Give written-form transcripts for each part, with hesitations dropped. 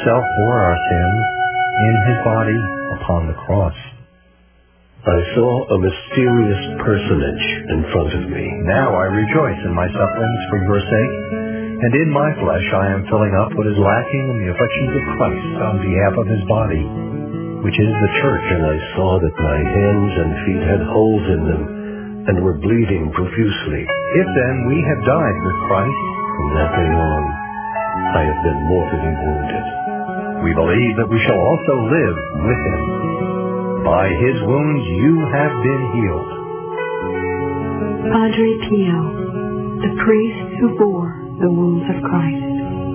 himself bore our sins in his body upon the cross. I saw a mysterious personage in front of me. Now I rejoice in my sufferings for your sake, and in my flesh I am filling up what is lacking in the afflictions of Christ on behalf of his body, which is the church. And I saw that my hands and feet had holes in them, and were bleeding profusely. If then we have died with Christ, from that day on, I have been mortally wounded. we believe that we shall also live with him. By his wounds you have been healed. Padre Pio, the priest who bore the wounds of Christ.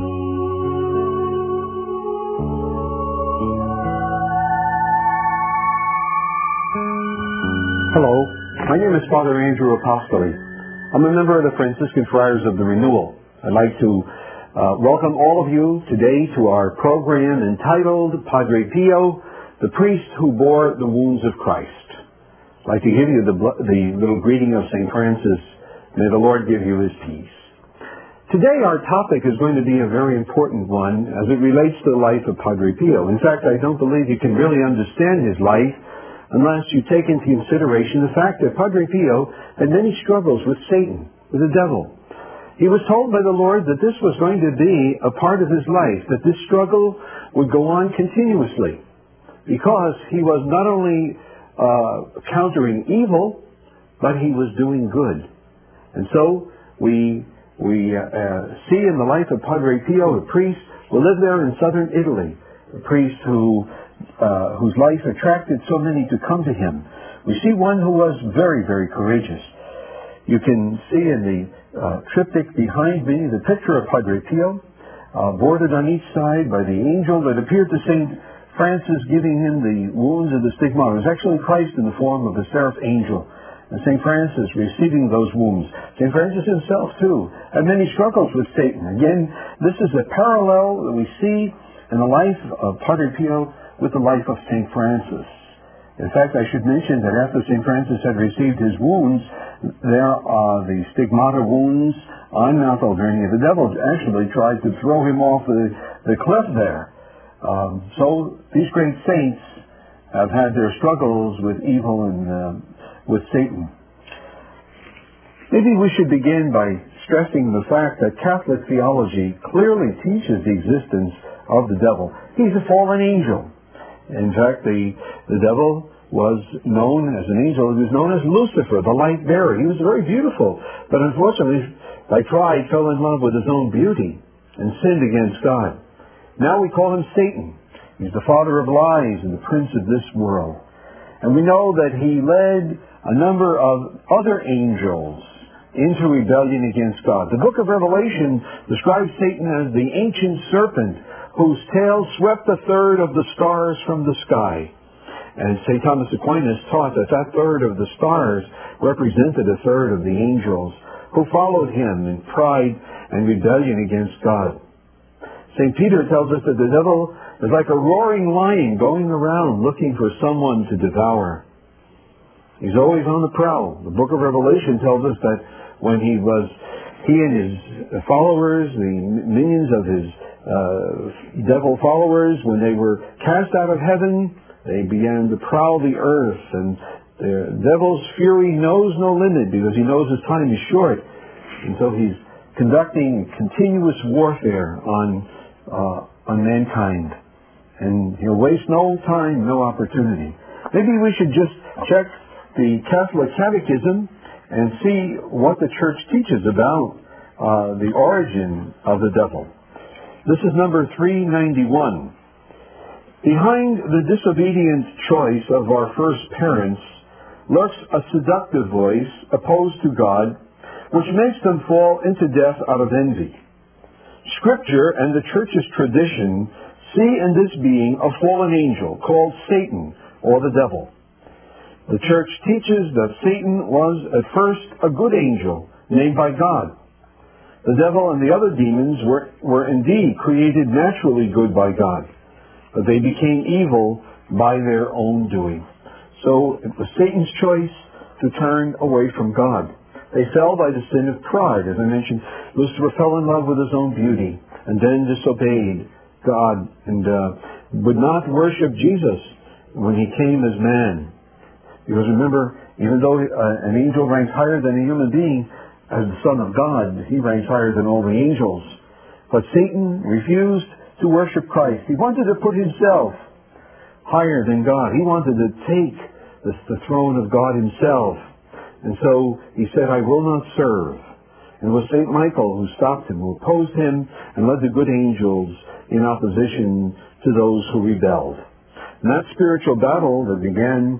Hello, my name is Father Andrew Apostoli. I'm a member of the Franciscan Friars of the Renewal. I'd like to welcome all of you today to our program entitled Padre Pio, the priest who bore the wounds of Christ. I'd like to give you the little greeting of St. Francis. May the Lord give you his peace. Today our topic is going to be a very important one as it relates to the life of Padre Pio. In fact, I don't believe you can really understand his life unless you take into consideration the fact that Padre Pio had many struggles with Satan, with the devil. He was told by the Lord that this was going to be a part of his life, that this struggle would go on continuously, because he was not only countering evil, but he was doing good. And so we see in the life of Padre Pio, a priest who lived there in southern Italy, a priest whose life attracted so many to come to him. We see one who was very, very courageous. You can see in the triptych behind me the picture of Padre Pio, bordered on each side by the angel that appeared to St. Francis giving him the wounds of the stigmata. It was actually Christ in the form of the seraph angel, and St. Francis receiving those wounds. St. Francis himself, too, had many struggles with Satan. Again, this is a parallel that we see in the life of Padre Pio with the life of St. Francis. In fact, I should mention that after St. Francis had received his wounds, there are the stigmata wounds on Mount Alvernia. The devil actually tried to throw him off the cliff there. So these great saints have had their struggles with evil and with Satan. Maybe we should begin by stressing the fact that Catholic theology clearly teaches the existence of the devil. He's a fallen angel. In fact, the devil was known as an angel. He was known as Lucifer, the light bearer. He was very beautiful, but unfortunately, by pride, fell in love with his own beauty and sinned against God. Now we call him Satan. He's the father of lies and the prince of this world. And we know that he led a number of other angels into rebellion against God. The book of Revelation describes Satan as the ancient serpent whose tail swept a third of the stars from the sky. And St. Thomas Aquinas taught that that third of the stars represented a third of the angels who followed him in pride and rebellion against God. St. Peter tells us that the devil is like a roaring lion going around looking for someone to devour. He's always on the prowl. The book of Revelation tells us that when he and his followers, the minions of his devil followers, when they were cast out of heaven, they began to prowl the earth, and the devil's fury knows no limit because he knows his time is short. And so he's conducting continuous warfare on mankind. And he'll waste no time, no opportunity. Maybe we should just check the Catholic Catechism and see what the Church teaches about the origin of the devil. This is number 391. Behind the disobedient choice of our first parents lurks a seductive voice opposed to God, which makes them fall into death out of envy. Scripture and the Church's tradition see in this being a fallen angel called Satan, or the devil. The Church teaches that Satan was at first a good angel named by God. The devil and the other demons were indeed created naturally good by God, but they became evil by their own doing. So it was Satan's choice to turn away from God. They fell by the sin of pride. As I mentioned, Lucifer fell in love with his own beauty and then disobeyed God and would not worship Jesus when he came as man. Because remember, even though an angel ranks higher than a human being, as the Son of God, he ranks higher than all the angels. But Satan refused to worship Christ. He wanted to put himself higher than God. He wanted to take the throne of God himself. And so he said, I will not serve. And it was St. Michael who stopped him, who opposed him, and led the good angels in opposition to those who rebelled. And that spiritual battle that began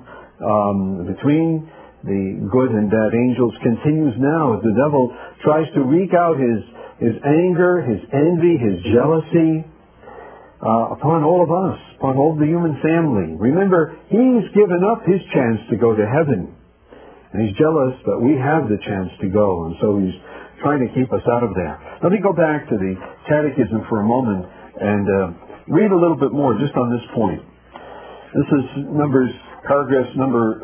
between the good and bad angels continues now as the devil tries to wreak out his anger, his envy, his jealousy upon all of us, upon all the human family. Remember, he's given up his chance to go to heaven. And he's jealous that we have the chance to go. And so he's trying to keep us out of there. Let me go back to the Catechism for a moment and read a little bit more just on this point. This is paragraphs number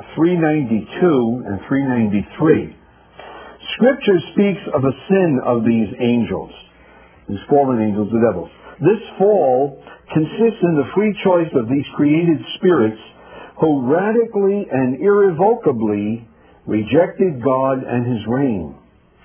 392 and 393. Scripture speaks of a sin of these angels, these fallen angels, the devils. This fall consists in the free choice of these created spirits who radically and irrevocably rejected God and his reign.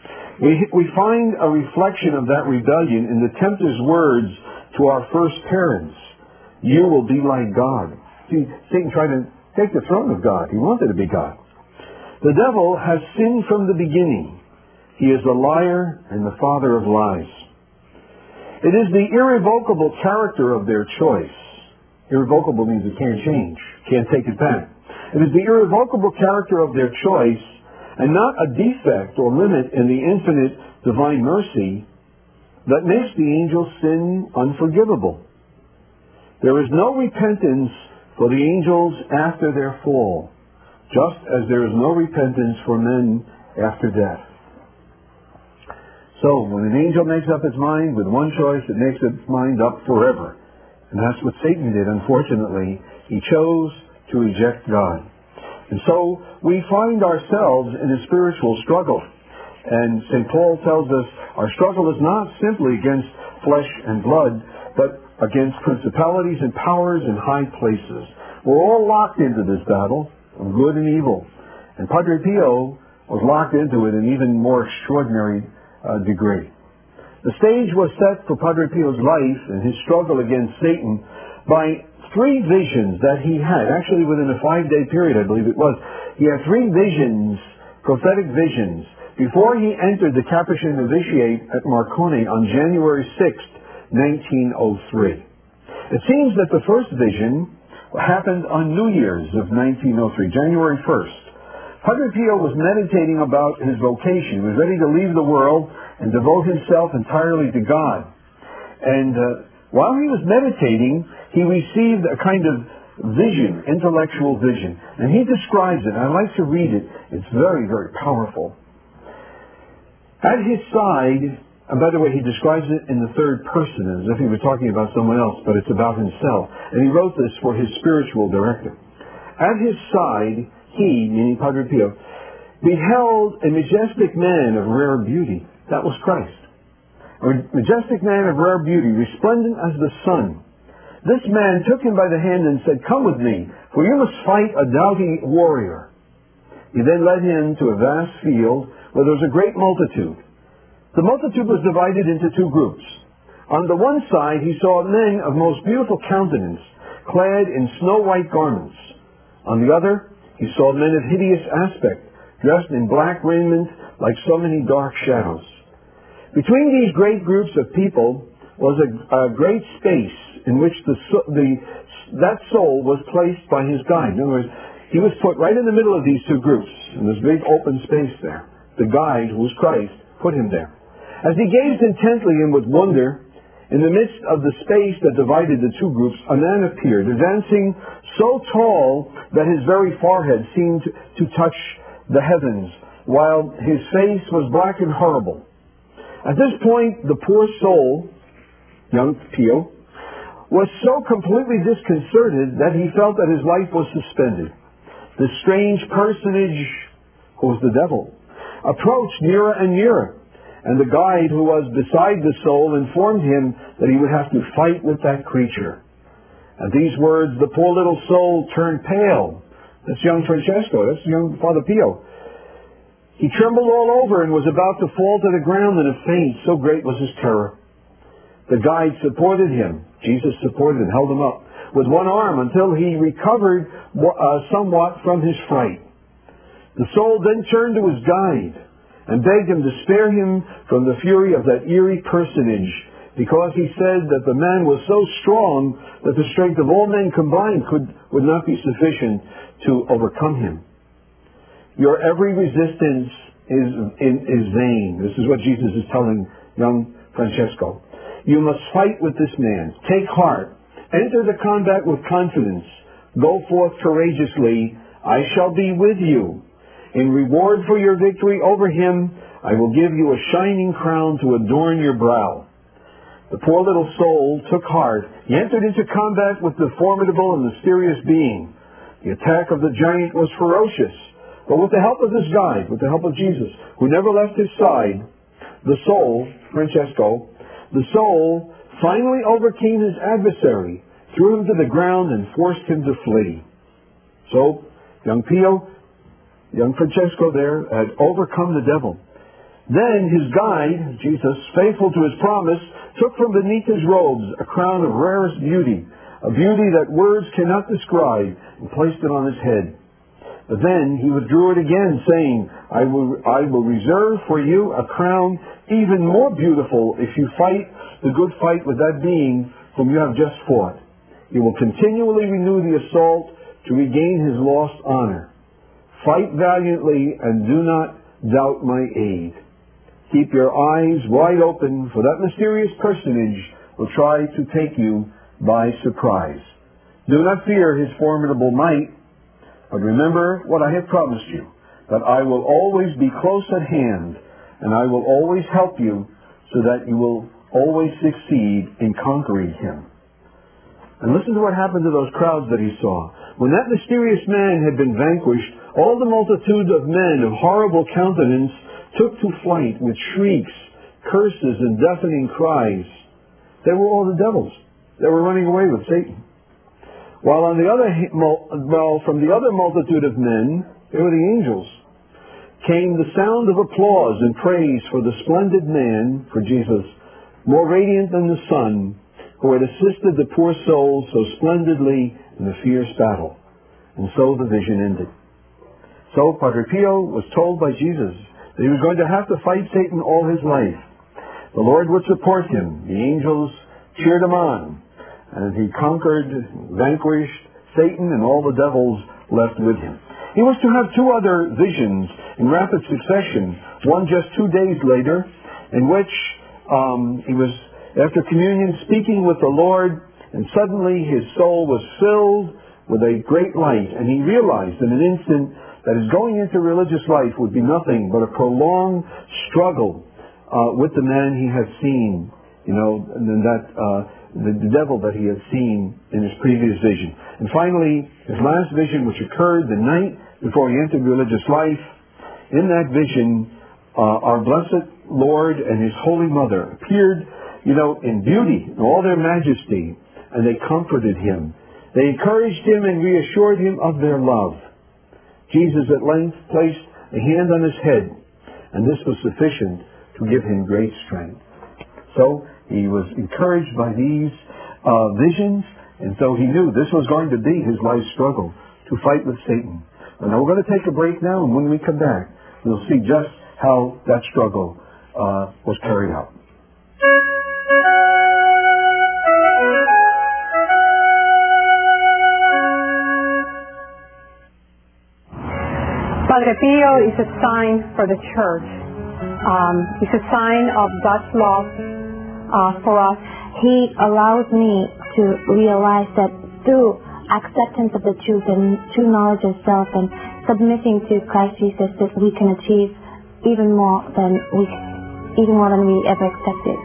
We find a reflection of that rebellion in the tempter's words to our first parents. You will be like God. See, Satan tried to take the throne of God. He wanted to be God. The devil has sinned from the beginning. He is a liar and the father of lies. It is the irrevocable character of their choice. Irrevocable means it can't change, can't take it back. It is the irrevocable character of their choice and not a defect or limit in the infinite divine mercy that makes the angels' sin unforgivable. There is no repentance for the angels after their fall, just as there is no repentance for men after death. So, when an angel makes up its mind with one choice, it makes its mind up forever. And that's what Satan did, unfortunately. He chose to reject God. And so, we find ourselves in a spiritual struggle. And St. Paul tells us our struggle is not simply against flesh and blood, but against principalities and powers in high places. We're all locked into this battle of good and evil. And Padre Pio was locked into it in even more extraordinary degree. The stage was set for Padre Pio's life and his struggle against Satan by three visions that he had. Actually, within a 5-day period, I believe it was. He had three visions, prophetic visions, before he entered the Capuchin novitiate at Marconi on January 6th, 1903. It seems that the first vision happened on New Year's of 1903, January 1st. Padre Pio was meditating about his vocation. He was ready to leave the world and devote himself entirely to God. And while he was meditating, he received a kind of vision, intellectual vision. And he describes it. I'd like to read it. It's very, very powerful. At his side, and by the way, he describes it in the third person, as if he were talking about someone else, but it's about himself. And he wrote this for his spiritual director. At his side, he, meaning Padre Pio, beheld a majestic man of rare beauty. That was Christ. A majestic man of rare beauty, resplendent as the sun. This man took him by the hand and said, "Come with me, for you must fight a doughty warrior." He then led him to a vast field where there was a great multitude. The multitude was divided into two groups. On the one side, he saw men of most beautiful countenance, clad in snow-white garments. On the other, he saw men of hideous aspect, dressed in black raiment like so many dark shadows. Between these great groups of people was a great space in which that soul was placed by his guide. In other words, he was put right in the middle of these two groups, in this big open space there. The guide, who was Christ, put him there. As he gazed intently and with wonder, in the midst of the space that divided the two groups, a man appeared, advancing so tall that his very forehead seemed to touch the heavens, while his face was black and horrible. At this point, the poor soul, young Pio, was so completely disconcerted that he felt that his life was suspended. This strange personage, who was the devil, approached nearer and nearer, And the guide who was beside the soul informed him that he would have to fight with that creature. At these words, the poor little soul turned pale. That's young Francesco. That's young Father Pio. He trembled all over and was about to fall to the ground in a faint. So great was his terror. The guide supported him. Jesus supported him, held him up with one arm until he recovered somewhat from his fright. The soul then turned to his guide and begged him to spare him from the fury of that eerie personage, because he said that the man was so strong that the strength of all men combined would not be sufficient to overcome him. Your every resistance is vain. This is what Jesus is telling young Francesco. You must fight with this man. Take heart. Enter the combat with confidence. Go forth courageously. I shall be with you. In reward for your victory over him, I will give you a shining crown to adorn your brow. The poor little soul took heart. He entered into combat with the formidable and mysterious being. The attack of the giant was ferocious, but with the help of his guide, with the help of Jesus, who never left his side, the soul, Francesco, the soul finally overcame his adversary, threw him to the ground, and forced him to flee. So, young Pio, young Francesco there, had overcome the devil. Then his guide, Jesus, faithful to his promise, took from beneath his robes a crown of rarest beauty, a beauty that words cannot describe, and placed it on his head. But then he withdrew it again, saying, I will reserve for you a crown even more beautiful if you fight the good fight with that being whom you have just fought. He will continually renew the assault to regain his lost honor. Fight valiantly and do not doubt my aid. Keep your eyes wide open, for that mysterious personage will try to take you by surprise. Do not fear his formidable might, but remember what I have promised you, that I will always be close at hand, and I will always help you so that you will always succeed in conquering him. And listen to what happened to those crowds that he saw. When that mysterious man had been vanquished, all the multitude of men of horrible countenance took to flight with shrieks, curses, and deafening cries. They were all the devils. They were running away with Satan. While from the other multitude of men, they were the angels, came the sound of applause and praise for the splendid man, for Jesus, more radiant than the sun, who had assisted the poor soul so splendidly in the fierce battle. And so the vision ended. So Padre Pio was told by Jesus that he was going to have to fight Satan all his life. The Lord would support him. The angels cheered him on. And he conquered, vanquished Satan and all the devils left with him. He was to have two other visions in rapid succession. One just 2 days later, in which he was, after communion, speaking with the Lord, and suddenly his soul was filled with a great light, and he realized in an instant that his going into religious life would be nothing but a prolonged struggle with the man he had seen, and the devil that he had seen in his previous vision. And finally, his last vision, which occurred the night before he entered religious life, in that vision, our blessed Lord and his Holy Mother appeared, in beauty, in all their majesty, and they comforted him. They encouraged him and reassured him of their love. Jesus at length placed a hand on his head, and this was sufficient to give him great strength. So he was encouraged by these visions, and so he knew this was going to be his life struggle, to fight with Satan. And now we're going to take a break now, and when we come back, we'll see just how that struggle was carried out. Padre Pio is a sign for the Church. It's a sign of God's love for us. He allows me to realize that through acceptance of the truth and true knowledge of self and submitting to Christ Jesus, that we can achieve even more than we ever expected.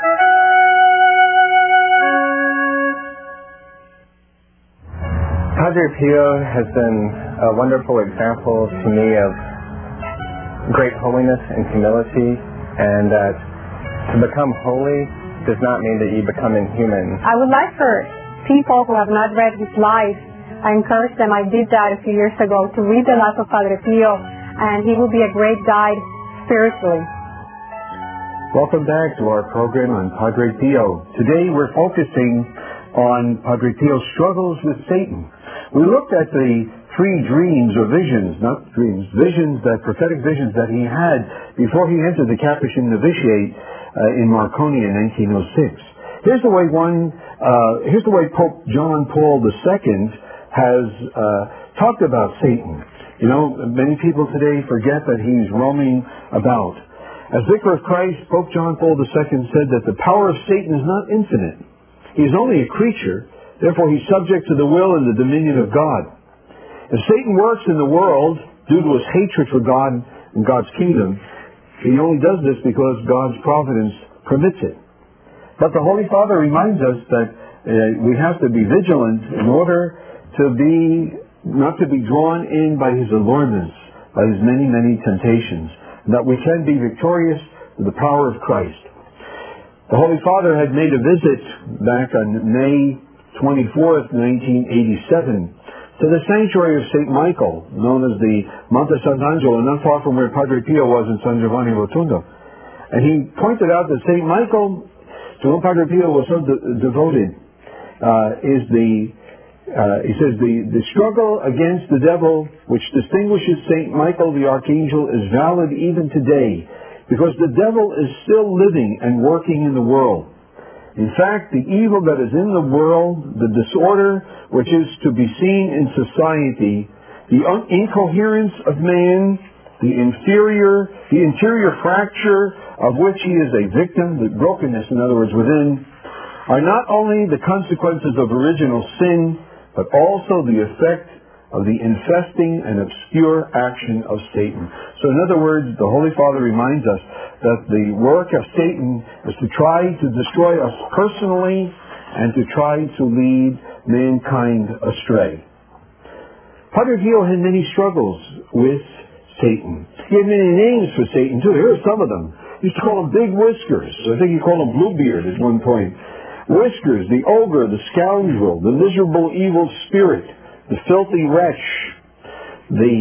Padre Padre Pio has been a wonderful example to me of great holiness and humility, and that to become holy does not mean that you become inhuman. I would like for people who have not read his life, I encourage them, I did that a few years ago, to read the life of Padre Pio, and he will be a great guide spiritually. Welcome back to our program on Padre Pio. Today we're focusing on Padre Pio's struggles with Satan. We looked at the 3 dreams or visions, not dreams, visions, that prophetic visions that he had before he entered the Capuchin novitiate in Marconi in 1906. Here's the way Pope John Paul II has talked about Satan. You know, many people today forget that he's roaming about. As Vicar of Christ, Pope John Paul II said that the power of Satan is not infinite. He is only a creature, therefore he's subject to the will and the dominion of God. If Satan works in the world due to his hatred for God and God's kingdom, he only does this because God's providence permits it. But the Holy Father reminds us that we have to be vigilant in order to not to be drawn in by his allurements, by his many, many temptations, and that we can be victorious with the power of Christ. The Holy Father had made a visit back on May 24th, 1987, to the sanctuary of St. Michael, known as the Monte Sant'Angelo, not far from where Padre Pio was in San Giovanni Rotondo. And he pointed out that St. Michael, to whom Padre Pio was so devoted, he says, the struggle against the devil which distinguishes St. Michael the Archangel is valid even today, because the devil is still living and working in the world. In fact, the evil that is in the world, the disorder which is to be seen in society, the incoherence of man, the interior fracture of which he is a victim, the brokenness, in other words, within, are not only the consequences of original sin, but also the effect of the infesting and obscure action of Satan. So in other words, the Holy Father reminds us that the work of Satan is to try to destroy us personally and to try to lead mankind astray. Padre Pio had many struggles with Satan. He had many names for Satan too. Here are some of them. He used to call him Big Whiskers. I think he called him Bluebeard at one point. Whiskers, the ogre, the scoundrel, the miserable evil spirit, the filthy wretch, the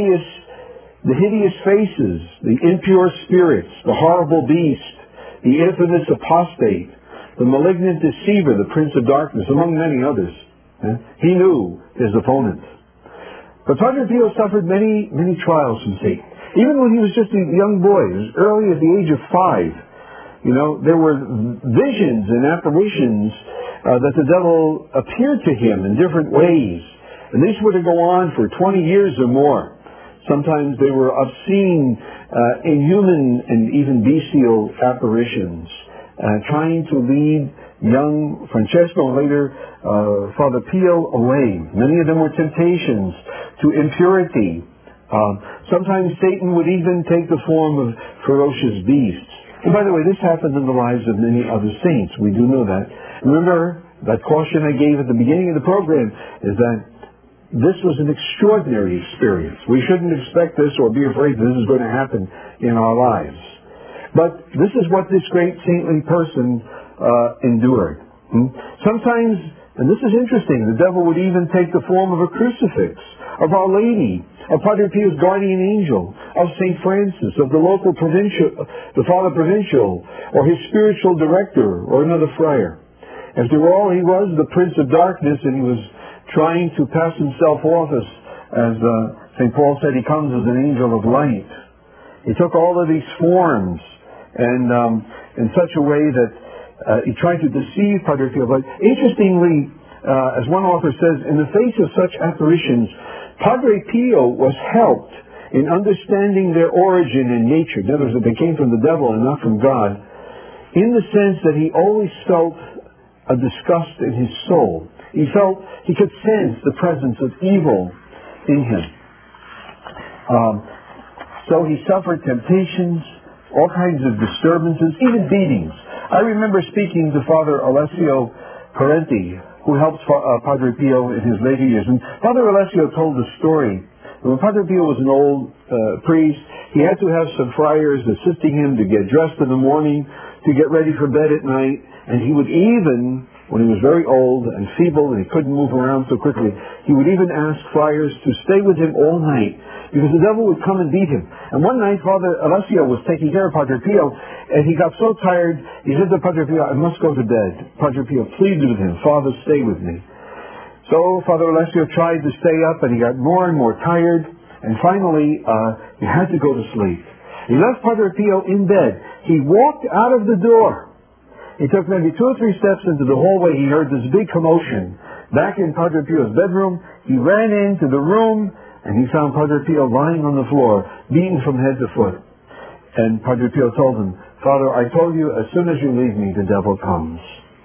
hideous faces, the impure spirits, the horrible beast, the infamous apostate, the malignant deceiver, the prince of darkness, among many others. He knew his opponents. But Padre Pio suffered many, many trials from Satan. Even when he was just a young boy, as early as the age of 5, there were visions and apparitions that the devil appeared to him in different ways. And these were to go on for 20 years or more. Sometimes they were obscene, inhuman, and even bestial apparitions, trying to lead young Francesco and later Father Pio away. Many of them were temptations to impurity. Sometimes Satan would even take the form of ferocious beasts. And by the way, this happened in the lives of many other saints. We do know that. Remember, that caution I gave at the beginning of the program is that this was an extraordinary experience. We shouldn't expect this or be afraid this is going to happen in our lives. But this is what this great saintly person endured. Sometimes, and this is interesting, the devil would even take the form of a crucifix, of Our Lady, of Padre Pio's guardian angel, of St. Francis, of the local the Father Provincial, or his spiritual director, or another friar. After all, he was the Prince of Darkness, and he was trying to pass himself off as St. Paul said, he comes as an angel of light. He took all of these forms, and in such a way that he tried to deceive Padre Pio. But interestingly, as one author says, in the face of such apparitions, Padre Pio was helped in understanding their origin and nature. In other words, that they came from the devil and not from God, in the sense that he always felt a disgust in his soul. He could sense the presence of evil in him. So he suffered temptations, all kinds of disturbances, even beatings. I remember speaking to Father Alessio Parenti who helped Padre Pio in his later years. And Father Alessio told the story. When Padre Pio was an old priest, he had to have some friars assisting him to get dressed in the morning, to get ready for bed at night, and he would even, when he was very old and feeble and he couldn't move around so quickly, he would even ask friars to stay with him all night, because the devil would come and beat him. And one night, Father Alessio was taking care of Padre Pio, and he got so tired, he said to Padre Pio, "I must go to bed." Padre Pio pleaded with him, "Father, stay with me." So Father Alessio tried to stay up, and he got more and more tired, and finally he had to go to sleep. He left Padre Pio in bed. He walked out of the door. He took maybe 2 or 3 steps into the hallway. He heard this big commotion back in Padre Pio's bedroom. He ran into the room, and he found Padre Pio lying on the floor, beaten from head to foot. And Padre Pio told him, "Father, I told you, as soon as you leave me, the devil comes."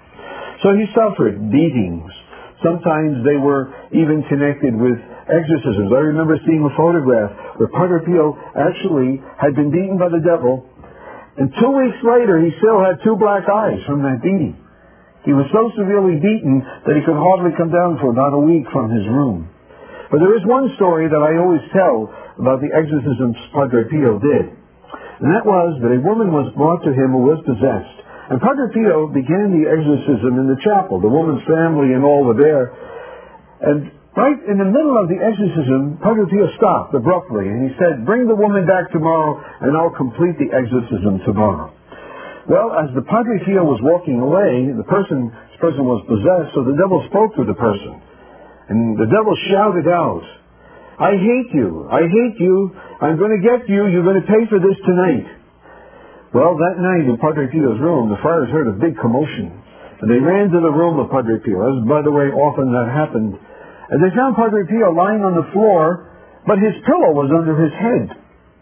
So he suffered beatings. Sometimes they were even connected with exorcisms. I remember seeing a photograph where Padre Pio actually had been beaten by the devil, and 2 weeks later he still had 2 black eyes from that beating. He was so severely beaten that he could hardly come down for about a week from his room. But there is one story that I always tell about the exorcisms Padre Pio did. And that was that a woman was brought to him who was possessed. And Padre Pio began the exorcism in the chapel. The woman's family and all were there. And right in the middle of the exorcism, Padre Pio stopped abruptly and he said, "Bring the woman back tomorrow and I'll complete the exorcism tomorrow." Well, as the Padre Pio was walking away, this person was possessed, so the devil spoke to the person. And the devil shouted out, "I hate you, I hate you, I'm going to get you, you're going to pay for this tonight." Well, that night in Padre Pio's room, the friars heard a big commotion. And they ran to the room of Padre Pio, as by the way often that happened. And they found Padre Pio lying on the floor, but his pillow was under his head.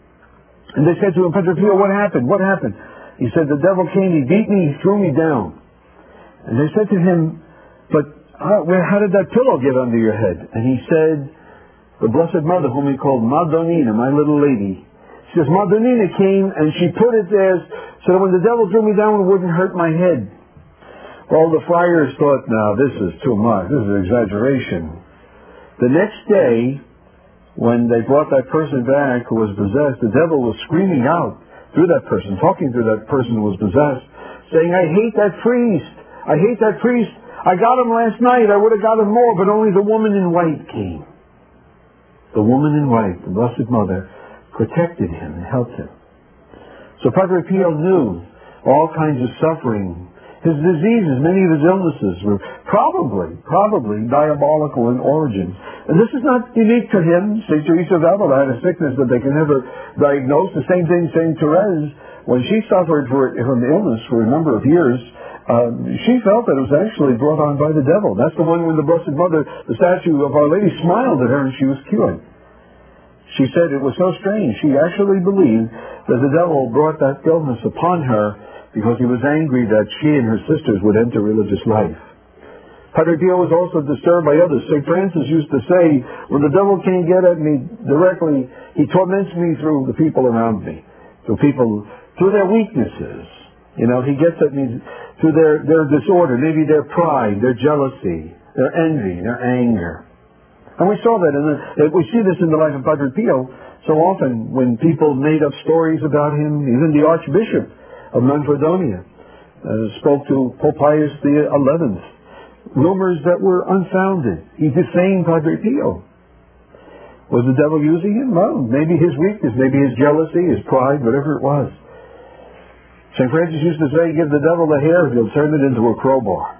And they said to him, "Padre Pio, what happened? What happened?" He said, "The devil came, he beat me, he threw me down." And they said to him, "But how did that pillow get under your head?" And he said, "The Blessed Mother, whom he called Madonnina, my little lady, she says, Madonnina came and she put it there so that when the devil threw me down, it wouldn't hurt my head." Well, the friars thought, "Now, this is too much. This is exaggeration." The next day, when they brought that person back who was possessed, the devil was screaming out through that person, talking to that person who was possessed, saying, "I hate that priest. I hate that priest. I got him last night. I would have got him more, but only the woman in white came." The woman in white, the Blessed Mother, protected him and helped him. So Padre Pio knew all kinds of suffering. His diseases, many of his illnesses were probably diabolical in origin. And this is not unique to him. St. Teresa of Avila had a sickness that they could never diagnose. The same thing St. Therese, when she suffered from illness for a number of years, she felt that it was actually brought on by the devil. That's the one when the Blessed Mother, the statue of Our Lady, smiled at her and she was cured. She said it was so strange. She actually believed that the devil brought that illness upon her because he was angry that she and her sisters would enter religious life. Padre Pio was also disturbed by others. St. Francis used to say, "When the devil can't get at me directly, he torments me through the people around me, through their weaknesses. He gets at me through their disorder, maybe their pride, their jealousy, their envy, their anger." And we saw that, we see this in the life of Padre Pio so often when people made up stories about him. Even the Archbishop of Manfredonia spoke to Pope Pius XI. Rumors that were unfounded. He defamed Padre Pio. Was the devil using him? Well, maybe his weakness, maybe his jealousy, his pride, whatever it was. St. Francis used to say, "Give the devil the hair, he'll turn it into a crowbar."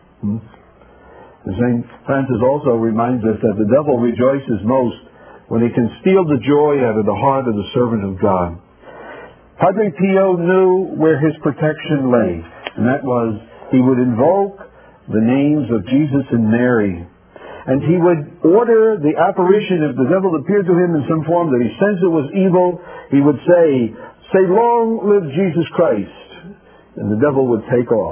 And St. Francis also reminds us that the devil rejoices most when he can steal the joy out of the heart of the servant of God. Padre Pio knew where his protection lay, and that was he would invoke the names of Jesus and Mary, and he would order the apparition. If the devil appeared to him in some form that he sensed it was evil, he would say, "Long live Jesus Christ," and the devil would take off.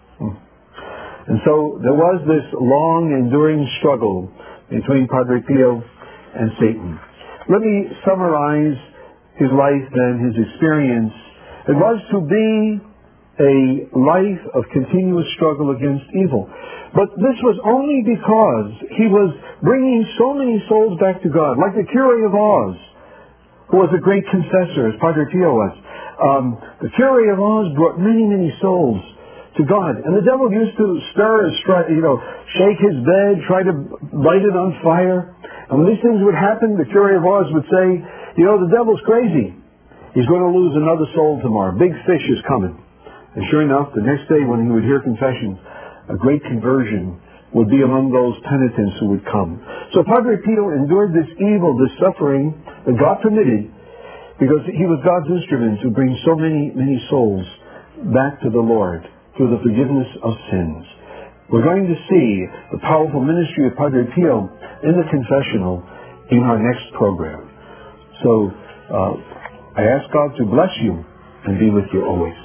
And so there was this long, enduring struggle between Padre Pio and Satan. Let me summarize his life then, his experience. It was to be a life of continuous struggle against evil. But this was only because he was bringing so many souls back to God, like the Cure of Oz, who was a great confessor, as Padre Pio was. The Cure of Oz brought many, many souls to God. And the devil used to shake his bed, try to light it on fire. And when these things would happen, the Cure of Oz would say, the devil's crazy. He's going to lose another soul tomorrow. Big fish is coming. And sure enough, the next day when he would hear confessions, a great conversion would be among those penitents who would come. So Padre Pio endured this evil, this suffering that God permitted, because he was God's instrument to bring so many, many souls back to the Lord through the forgiveness of sins. We're going to see the powerful ministry of Padre Pio in the confessional in our next program. So I ask God to bless you and be with you always.